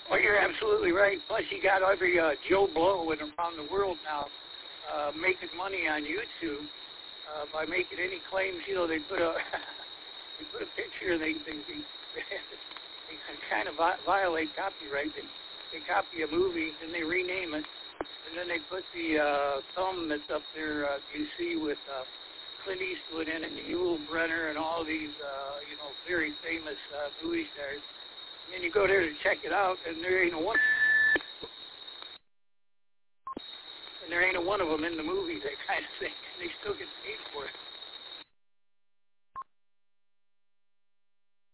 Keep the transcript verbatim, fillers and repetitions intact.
Well, you're absolutely right. Plus, you got every uh, Joe Blow and around the world now uh, making money on YouTube uh, by making any claims. You know, they put a they put a picture, and they they, they, they kind of vi- violate copyright. They, they copy a movie, and they rename it, and then they put the uh, thumb that's up there, uh, you see, with uh, Clint Eastwood in it, and Yul Brynner, and all these, uh, you know, very famous uh, movie stars. And then you go there to check it out, and there ain't a one, and there ain't a one of them in the movie, that kind of thing. And they still get paid for it.